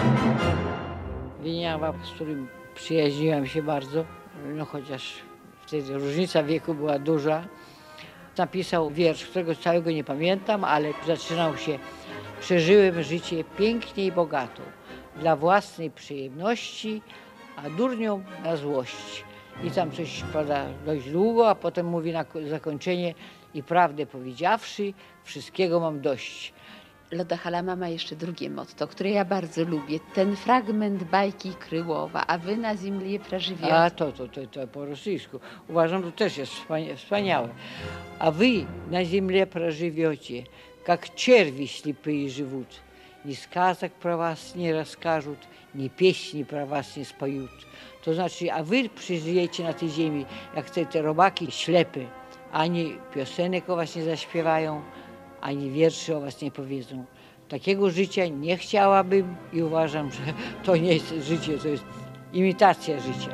Wieniawa, z którym przyjaźniłam się bardzo, no chociaż wtedy różnica wieku była duża. Napisał wiersz, którego całego nie pamiętam, ale zaczynał się: przeżyłem życie pięknie i bogato, dla własnej przyjemności, a durniom na złość. I tam coś pada dość długo, a potem mówi na zakończenie: i prawdę powiedziawszy, wszystkiego mam dość. Loda Halama ma jeszcze drugie motto, które ja bardzo lubię. Ten fragment bajki Kryłowa, a wy na ziemię prażywiacie. A to po rosyjsku. Uważam, to też jest wspaniałe. A wy na ziemi проживете, как черви слепые живут. Ни сказок про вас не расскажут, ни песни про вас nie споют. To znaczy, a wy przeżyjecie na tej ziemi, jak te robaki ślepy. Ani piosenek o was nie zaśpiewają, ani wierszy o was nie powiedzą. Takiego życia nie chciałabym i uważam, że to nie jest życie, to jest imitacja życia.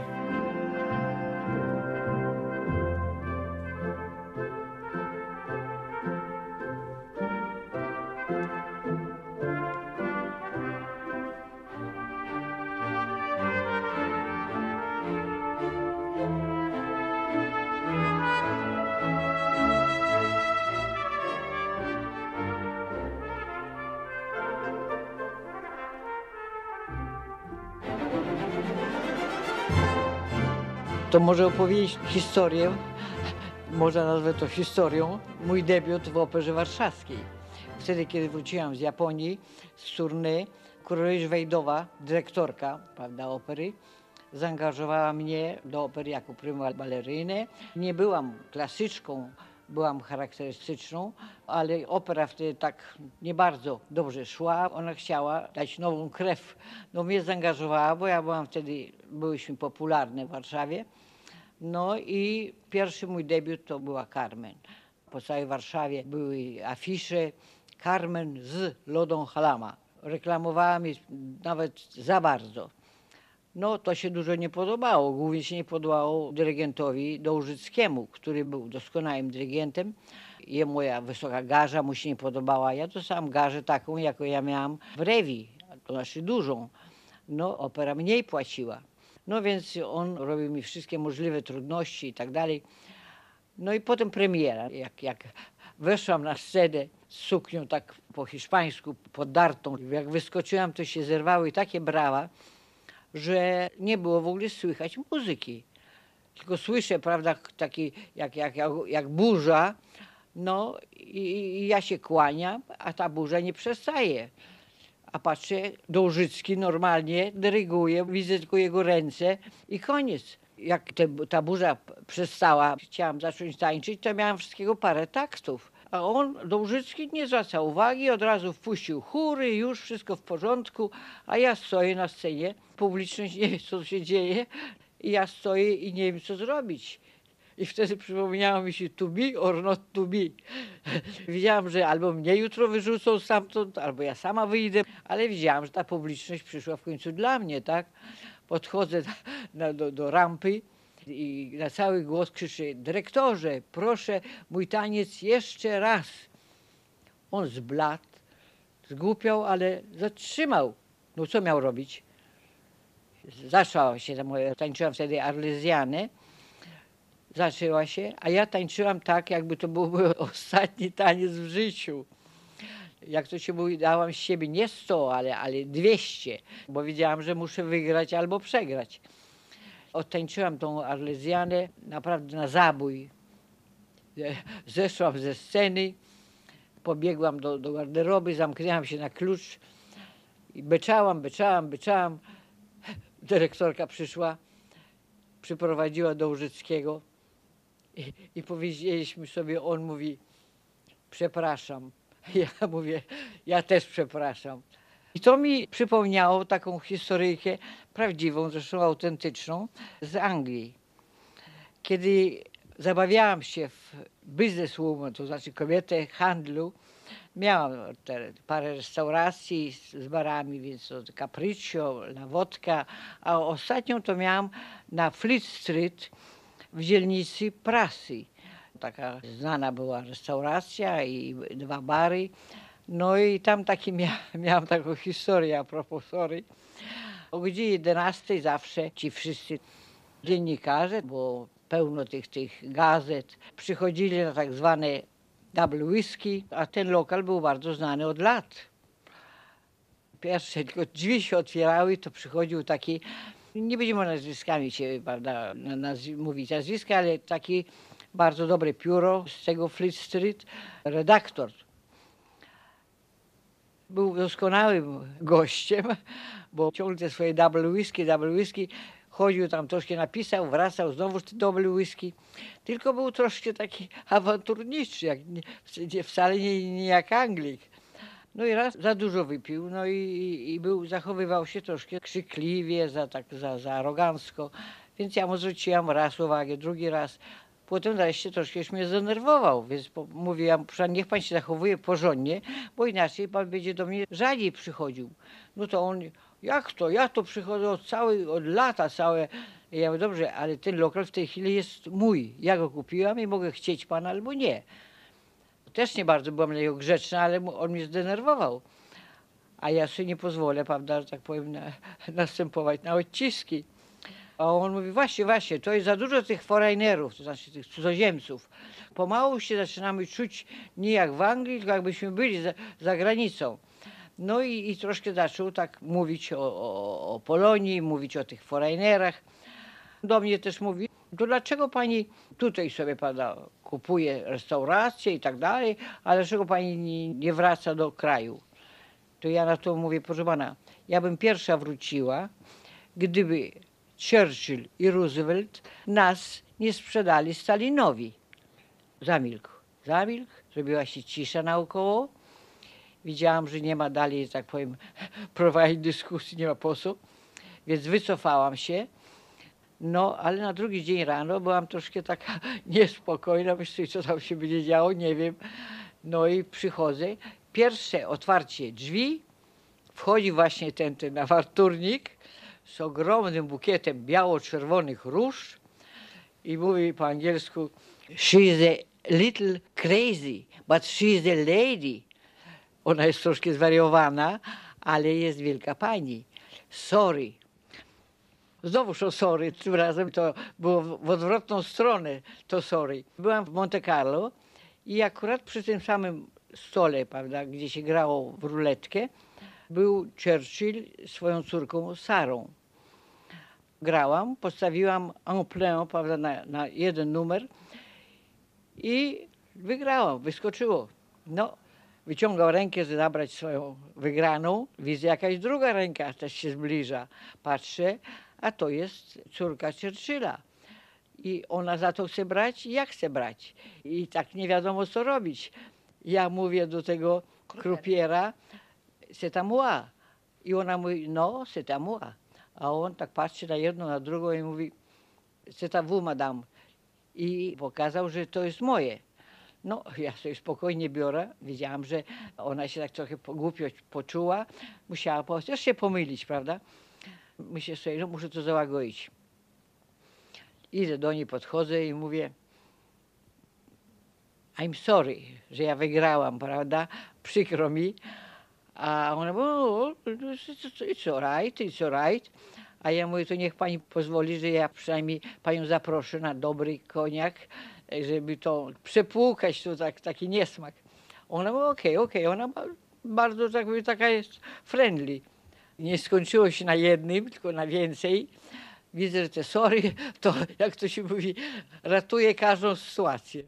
To może opowiedzieć historię, może nazwę to historią, mój debiut w Operze Warszawskiej. Wtedy, kiedy wróciłam z Japonii, z tournée, Kuroryś Wejdowa, dyrektorka, prawda, opery, zaangażowała mnie do opery jako prima balerynę. Nie byłam klasyczką, byłam charakterystyczną, ale opera wtedy tak nie bardzo dobrze szła. Ona chciała dać nową krew. No mnie zaangażowała, bo ja byłyśmy popularne w Warszawie. No i pierwszy mój debiut to była Carmen. Po całej Warszawie były afisze Carmen z Lodą Halama. Reklamowała mnie nawet za bardzo. No to się dużo nie podobało. Głównie się nie podobało dyrygentowi Dołżyckiemu, który był doskonałym dyrygentem. Jemu moja wysoka garza mu się nie podobała. Ja dostałam garzę taką, jaką ja miałam w Rewi, to znaczy dużą. No opera mniej płaciła. No więc on robił mi wszystkie możliwe trudności i tak dalej. No i potem premiera. Jak weszłam na scenę z suknią tak po hiszpańsku podartą, jak wyskoczyłam, to się zerwały takie brawa, że nie było w ogóle słychać muzyki. Tylko słyszę, prawda, taki jak burza, no i ja się kłaniam, a ta burza nie przestaje. A patrzę, Dołżycki normalnie dyryguje, widzę tylko jego ręce i koniec. Jak ta burza przestała, chciałam zacząć tańczyć, to miałam wszystkiego parę taktów. A on, Dołżycki, nie zwracał uwagi, od razu wpuścił chóry, już wszystko w porządku, a ja stoję na scenie, publiczność nie wie, co się dzieje, i ja stoję i nie wiem, co zrobić. I wtedy przypomniało mi się to be or not to be. Wiedziałam, że albo mnie jutro wyrzucą stamtąd, albo ja sama wyjdę, ale wiedziałam, że ta publiczność przyszła w końcu dla mnie, tak? Podchodzę do rampy i na cały głos krzyczę: dyrektorze, proszę mój taniec jeszcze raz. On zbladł, zgłupiał, ale zatrzymał. No co miał robić? Zaczęła się ta moja, tańczyłam wtedy Arlezjanę. Zaczęła się, a ja tańczyłam tak, jakby to był mój ostatni taniec w życiu. Jak to się mówi, dałam z siebie nie 100, ale 200, bo wiedziałam, że muszę wygrać albo przegrać. Odtańczyłam tą Arlezjanę naprawdę na zabój. Zeszłam ze sceny, pobiegłam do garderoby, zamknęłam się na klucz i beczałam. Dyrektorka przyszła, przyprowadziła Dołżyckiego i powiedzieliśmy sobie, on mówi: przepraszam. Ja mówię: ja też przepraszam. I to mi przypomniało taką historyjkę prawdziwą, zresztą autentyczną, z Anglii. Kiedy zabawiałam się w bizneswoman, to znaczy kobietę handlu, miałam parę restauracji z barami, więc to Capriccio, La Wodka, a ostatnią to miałam na Fleet Street w dzielnicy Prasy. Taka znana była restauracja i 2 bary. No i tam miałam taką historię a propos Sory. O godzinie 11 zawsze ci wszyscy dziennikarze, bo pełno tych gazet, przychodzili na tak zwane double whisky, a ten lokal był bardzo znany od lat. Pierwsze tylko drzwi się otwierały, to przychodził taki, nie będziemy nazwiskami się, prawda, mówić nazwiska, ale taki bardzo dobre pióro z tego Fleet Street, redaktor. Był doskonałym gościem, bo ciągle te swoje double whisky, chodził tam troszkę napisał, wracał znowu double whisky, tylko był troszkę taki awanturniczy, wcale nie jak Anglik. No i raz za dużo wypił, no i zachowywał się troszkę krzykliwie, za arogancko, więc ja mu zwróciłam raz uwagę, drugi raz. Potem wreszcie troszkę już mnie zdenerwował, więc mówiłam, niech pan się zachowuje porządnie, bo inaczej pan będzie do mnie rzadziej przychodził. No to on, jak to? Ja to przychodzę od lata całe. Ja mówię, dobrze, ale ten lokal w tej chwili jest mój. Ja go kupiłam i mogę chcieć pana albo nie. Też nie bardzo byłam na niego grzeczna, ale on mnie zdenerwował. A ja sobie nie pozwolę, prawda, że tak powiem, następować na odciski. A on mówi, właśnie, to jest za dużo tych foreignerów, to znaczy tych cudzoziemców. Pomału się zaczynamy czuć nie jak w Anglii, tylko jakbyśmy byli za granicą. No i troszkę zaczął tak mówić o Polonii, mówić o tych foreignerach. Do mnie też mówi, to dlaczego pani tutaj sobie pada, kupuje restauracje i tak dalej, a dlaczego pani nie wraca do kraju? To ja na to mówię, proszę pana, ja bym pierwsza wróciła, gdyby Churchill i Roosevelt nas nie sprzedali Stalinowi. Zamilkł, zrobiła się cisza naokoło. Widziałam, że nie ma dalej, że tak powiem, prowadzić dyskusji, nie ma po co, więc wycofałam się. No, ale na drugi dzień rano byłam troszkę taka niespokojna, myślę, co tam się będzie działo, nie wiem. No i przychodzę, pierwsze otwarcie drzwi, wchodzi właśnie ten awanturnik z ogromnym bukietem biało-czerwonych róż i mówi po angielsku, she is a little crazy, but she is a lady. Ona jest troszkę zwariowana, ale jest wielka pani. Sorry. Znowuż o sorry, tym razem to było w odwrotną stronę, to sorry. Byłam w Monte Carlo i akurat przy tym samym stole, prawda, gdzie się grało w ruletkę, był Churchill swoją córką Sarą. Grałam, postawiłam en plein, prawda, na jeden numer i wygrałam, wyskoczyło. No, wyciągał rękę, żeby zabrać swoją wygraną. Widzę, jakaś druga ręka też się zbliża. Patrzę, a to jest córka Churchilla. I ona za to chce brać, i ja chcę brać. I tak nie wiadomo, co robić. Ja mówię do tego krupiera, c'est à moi. I ona mówi, no, c'est à moi. A on tak patrzy na jedną, na drugą i mówi, c'est à vous, madame. I pokazał, że to jest moje. No, ja sobie spokojnie biorę. Wiedziałam, że ona się tak trochę głupio poczuła. Musiała też się pomylić, prawda? Myślę sobie, no muszę to załagodzić. Idę do niej, podchodzę i mówię, I'm sorry, że ja wygrałam, prawda? Przykro mi. A ona mówi, oh, it's all right. A ja mówię, to niech pani pozwoli, że ja przynajmniej panią zaproszę na dobry koniak, żeby to przepłukać, to taki niesmak. Ona mówi, okej. Ona bardzo taka jest friendly. Nie skończyło się na jednym, tylko na więcej. Widzę, że te sorry, to jak to się mówi, ratuje każdą sytuację.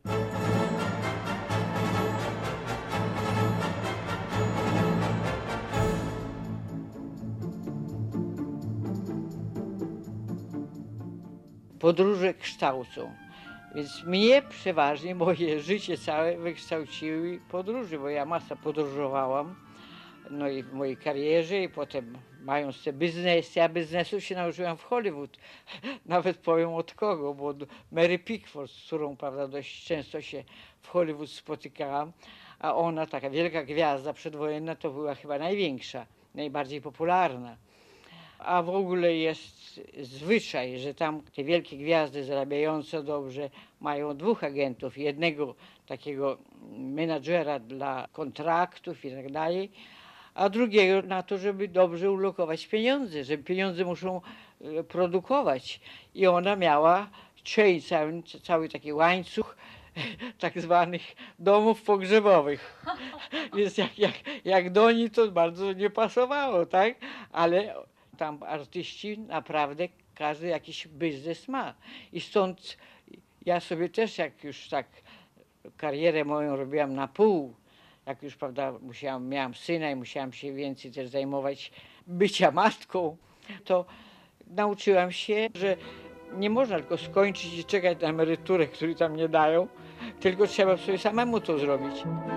Podróże kształcą. Więc mnie przeważnie, moje życie całe wykształciły podróże, bo ja masę podróżowałam, no i w mojej karierze i potem mając te biznesy, ja biznesu się nauczyłam w Hollywood. Nawet powiem od kogo, bo od Mary Pickford, z którą, prawda, dość często się w Hollywood spotykałam, a ona, taka wielka gwiazda przedwojenna, to była chyba największa, najbardziej popularna. A w ogóle jest zwyczaj, że tam te wielkie gwiazdy zarabiające dobrze mają dwóch agentów. Jednego takiego menadżera dla kontraktów i tak dalej, a drugiego na to, żeby dobrze ulokować pieniądze, że pieniądze muszą produkować. I ona miała cały taki łańcuch tak zwanych domów pogrzebowych. Więc jak do niej to bardzo nie pasowało, tak? Ale tam artyści naprawdę każdy jakiś biznes ma. I stąd ja sobie też, jak już tak karierę moją robiłam na pół, jak już, prawda, miałam syna i musiałam się więcej też zajmować bycia matką, to nauczyłam się, że nie można tylko skończyć i czekać na emeryturę, której tam nie dają, tylko trzeba sobie samemu to zrobić.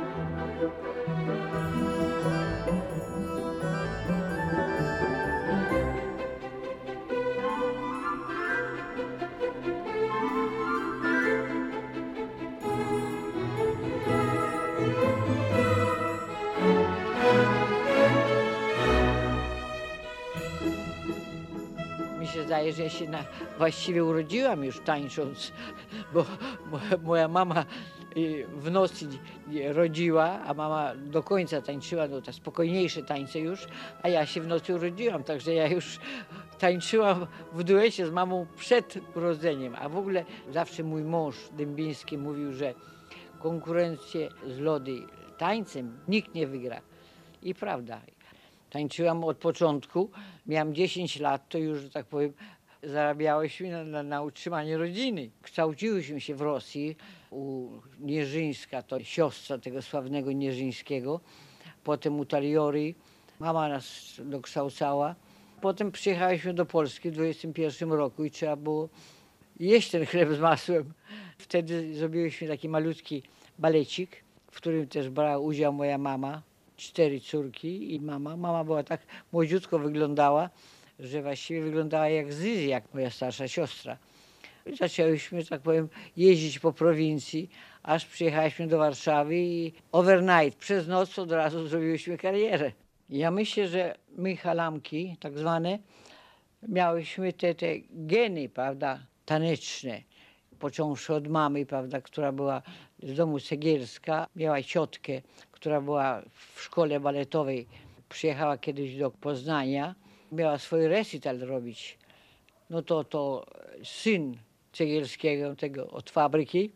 Mi się zdaje, że ja się właściwie urodziłam już tańcząc, bo moja mama w nocy rodziła, a mama do końca tańczyła, no te spokojniejsze tańce już, a ja się w nocy urodziłam, także ja już tańczyłam w duecie z mamą przed urodzeniem, a w ogóle zawsze mój mąż Dębiński mówił, że konkurencję z lody tańcem nikt nie wygra. I prawda. Tańczyłam od początku, miałam 10 lat, to już, że tak powiem, zarabiałyśmy na utrzymanie rodziny. Kształciłyśmy się w Rosji u Nierzyńska, to siostra tego sławnego Nierzyńskiego, potem u Taliory. Mama nas dokształcała. Potem przyjechałyśmy do Polski w 21 roku i trzeba było jeść ten chleb z masłem. Wtedy zrobiłyśmy taki malutki balecik, w którym też brała udział moja mama. 4 córki i mama. Mama była tak młodziutko wyglądała, że właściwie wyglądała jak Zyzi, jak moja starsza siostra. I zaczęłyśmy, tak powiem, jeździć po prowincji, aż przyjechałyśmy do Warszawy i overnight, przez noc od razu zrobiłyśmy karierę. Ja myślę, że my halamki, tak zwane, miałyśmy te geny, prawda, taneczne. Począwszy od mamy, prawda, która była z domu Cegielska, miała ciotkę, która była w szkole baletowej, przyjechała kiedyś do Poznania, miała swój recital robić. No to syn Cegielskiego, tego od fabryki,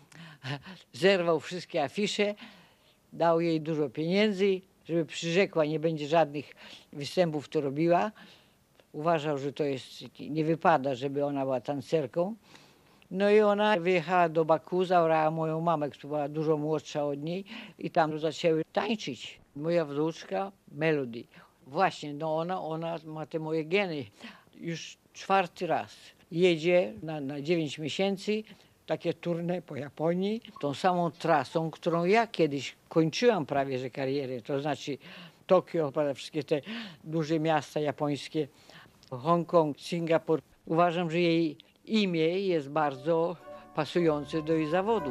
zerwał wszystkie afisze, dał jej dużo pieniędzy, żeby przyrzekła, nie będzie żadnych występów, to robiła. Uważał, że to jest, nie wypada, żeby ona była tancerką. No i ona wyjechała do Baku, zabrała moją mamę, która była dużo młodsza od niej i tam zaczęły tańczyć. Moja wnuczka Melody. Właśnie, no ona ma te moje geny. Już 4. raz jedzie na 9 miesięcy, takie tournée po Japonii, tą samą trasą, którą ja kiedyś kończyłam prawie że karierę, to znaczy Tokio, wszystkie te duże miasta japońskie, Hongkong, Singapur. Uważam, że jej imię jest bardzo pasujące do jej zawodu.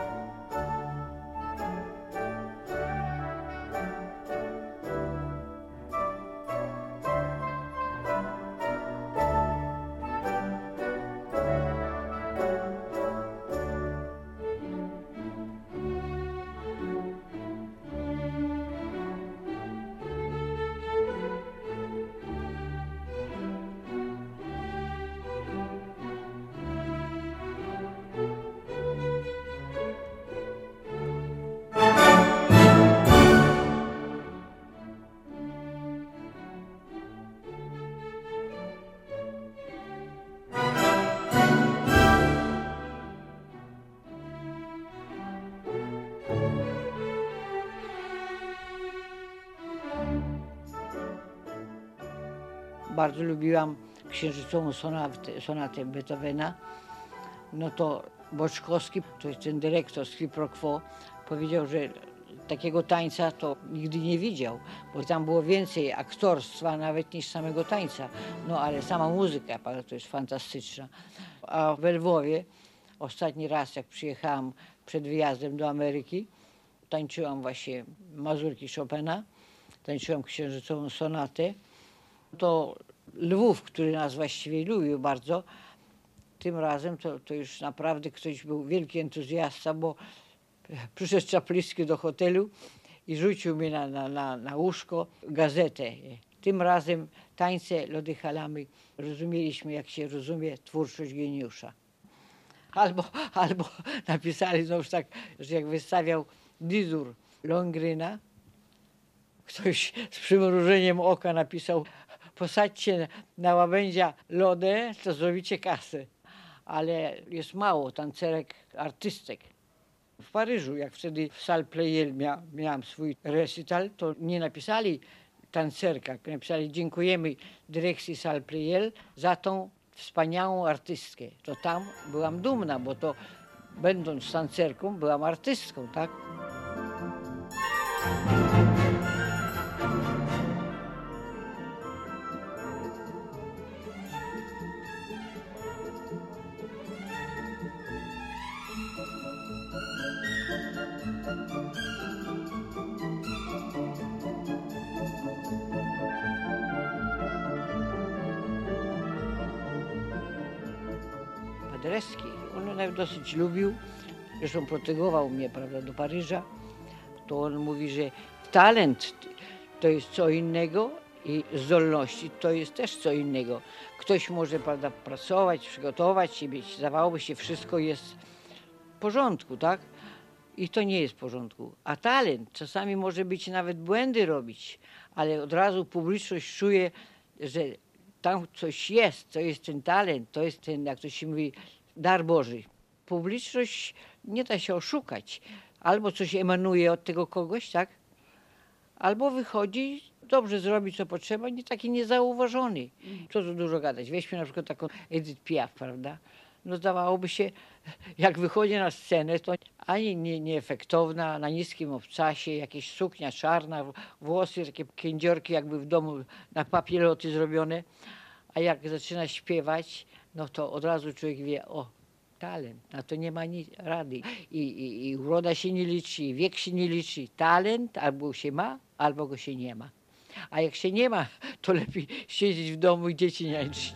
Bardzo lubiłam księżycową sonatę Beethovena. No to Boczkowski, to jest ten dyrektor z Quid pro Quo, powiedział, że takiego tańca to nigdy nie widział, bo tam było więcej aktorstwa nawet niż samego tańca. No ale sama muzyka to jest fantastyczna. A we Lwowie ostatni raz, jak przyjechałam przed wyjazdem do Ameryki, tańczyłam właśnie mazurki Chopina, tańczyłam księżycową sonatę. To Lwów, który nas właściwie lubił bardzo, tym razem to już naprawdę ktoś był wielki entuzjasta, bo Przyszedł Czapliński do hotelu i rzucił mi na łóżko gazetę. Tym razem tańce Lody Halamy. Rozumieliśmy, jak się rozumie twórczość geniusza. Albo napisali znowu tak, że jak wystawiał dyżur Longryna, ktoś z przymrużeniem oka napisał: posadźcie na łabędzia Lodę, to zrobicie kasę. Ale jest mało tancerek, artystek. W Paryżu, jak wtedy w Salle Pleyel miałam swój recital, to nie napisali tancerka, napisali: dziękujemy dyrekcji Salle Pleyel za tą wspaniałą artystkę. To tam byłam dumna, bo to będąc tancerką byłam artystką, tak? Paderewski, on nawet dosyć lubił, zresztą protegował mnie, prawda, do Paryża. To on mówi, że talent to jest co innego i zdolności to jest też co innego. Ktoś może, prawda, pracować, przygotować się, zdawałoby się, wszystko jest w porządku, tak? I to nie jest w porządku. A talent czasami może być nawet błędy robić, ale od razu publiczność czuje, że tam coś jest, to jest ten talent, to jest ten, jak to się mówi, dar Boży. Publiczność nie da się oszukać. Albo coś emanuje od tego kogoś, tak? Albo wychodzi, dobrze zrobi, co potrzeba, nie taki niezauważony. Co tu dużo gadać. Weźmy na przykład taką Edith Piaf, prawda? No zdawałoby się, jak wychodzi na scenę, to ani nieefektowna, na niskim obcasie, jakieś suknia czarna, włosy, takie kędziorki jakby w domu na papieloty zrobione. A jak zaczyna śpiewać, no to od razu człowiek wie: o, talent, na to nie ma rady. I uroda się nie liczy, i wiek się nie liczy. Talent albo się ma, albo go się nie ma. A jak się nie ma, to lepiej siedzieć w domu i dzieci niańczyć.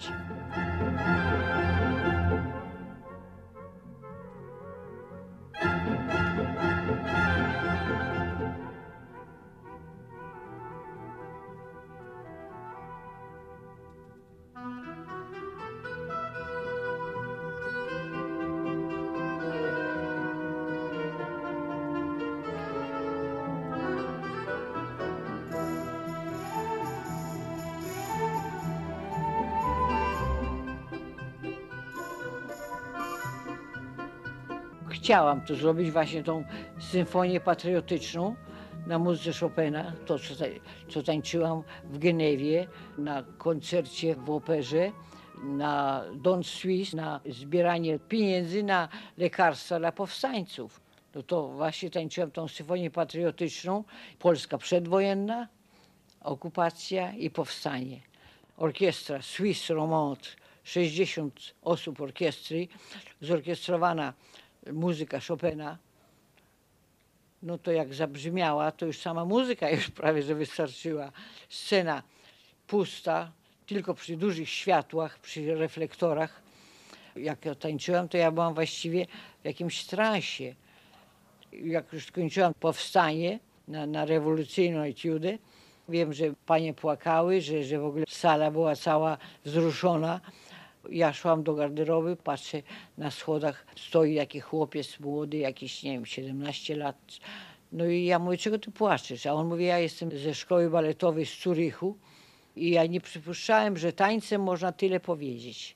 Chciałam to zrobić, właśnie tą symfonię patriotyczną na muzyce Chopina, to co tańczyłam w Genewie, na koncercie w operze, na Don Suisse, na zbieranie pieniędzy na lekarstwa dla powstańców. No to właśnie tańczyłam tą symfonię patriotyczną, Polska przedwojenna, okupacja i powstanie. Orkiestra Suisse Romande, 60 osób orkiestry, zorkiestrowana muzyka Chopina. No to jak zabrzmiała, to już sama muzyka już prawie że wystarczyła. Scena pusta, tylko przy dużych światłach, przy reflektorach. Jak ja tańczyłam, to ja byłam właściwie w jakimś transie. Jak już skończyłam powstanie na rewolucyjną etiudę, wiem, że panie płakały, że w ogóle sala była cała wzruszona. Ja szłam do garderoby, patrzę, na schodach stoi jakiś chłopiec młody, jakiś, nie wiem, 17 lat. No i ja mówię: czego ty płaczesz? A on mówi: ja jestem ze szkoły baletowej z Zurychu i ja nie przypuszczałem, że tańcem można tyle powiedzieć.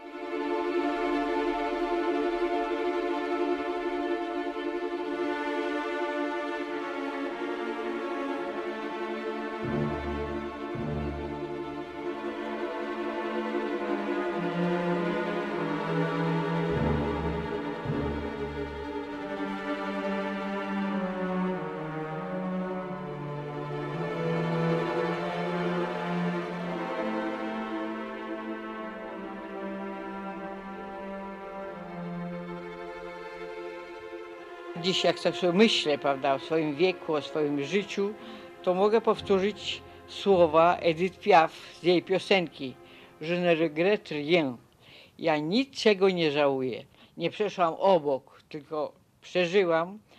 Dziś jak tak sobie myślę, prawda, o swoim wieku, o swoim życiu, to mogę powtórzyć słowa Edith Piaf z jej piosenki Je ne regrette rien. Ja niczego nie żałuję. Nie przeszłam obok, tylko przeżyłam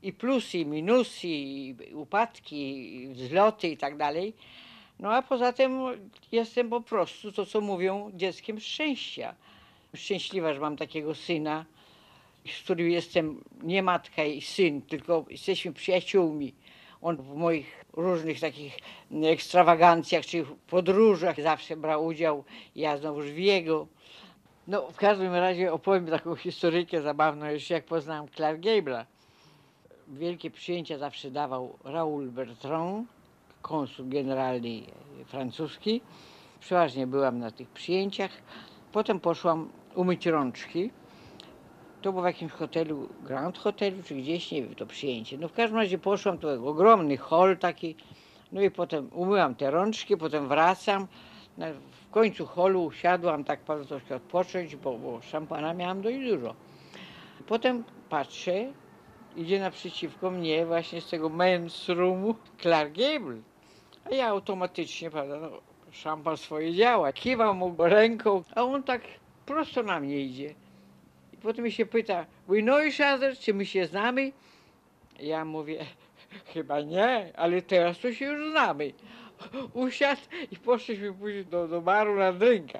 i plusy, i minusy, i upadki, i wzloty i tak dalej. No a poza tym jestem po prostu, to co mówią, dzieckiem szczęścia. Szczęśliwa, że mam takiego syna, z którym jestem nie matka i syn, tylko jesteśmy przyjaciółmi. On w moich różnych takich ekstrawagancjach czy podróżach zawsze brał udział, ja znowuż w jego. No w każdym razie opowiem taką historyjkę zabawną, jeszcze jak poznałem Clark Gable'a. Wielkie przyjęcia zawsze dawał Raoul Bertrand, konsul generalny francuski. Przeważnie byłam na tych przyjęciach. Potem poszłam umyć rączki. To było w jakimś hotelu, Grand Hotelu, czy gdzieś, nie wiem, to przyjęcie. No w każdym razie poszłam, to był ogromny hol taki. No i potem umyłam te rączki, potem wracam. No, w końcu holu usiadłam, tak bardzo troszkę odpocząć, bo szampana miałam dość dużo. Potem patrzę, idzie naprzeciwko mnie właśnie z tego men's roomu Clark Gable. A ja automatycznie, prawda, no, szampan swoje działa. Kiwam mu ręką, a on tak prosto na mnie idzie. I potem mi się pyta, we know each other, czy my się znamy? Ja mówię, chyba nie, ale teraz to się już znamy. Usiadł i poszliśmy później do baru na drinka.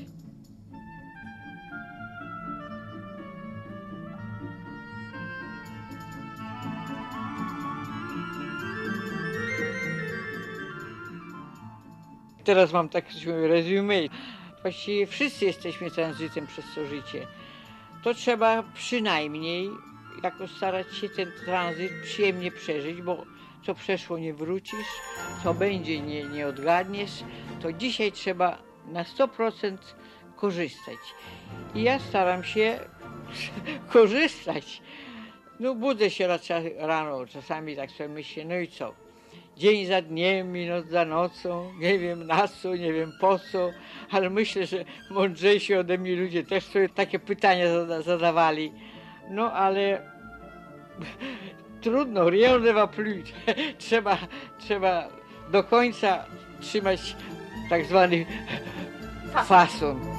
Teraz mam tak resume. Właściwie wszyscy jesteśmy tranzytem przez to życie. To trzeba przynajmniej jakoś starać się ten tranzyt przyjemnie przeżyć, bo co przeszło nie wrócisz, co będzie nie odgadniesz, to dzisiaj trzeba na 100% korzystać. I ja staram się korzystać. No budzę się rano, czasami tak sobie myślę, no i co? Dzień za dniem i noc za nocą, nie wiem na co, nie wiem po co, ale myślę, że mądrzejsi ode mnie ludzie też sobie takie pytania zadawali. No ale trudno, rien ne va plus. Trzeba do końca trzymać tak zwany fason.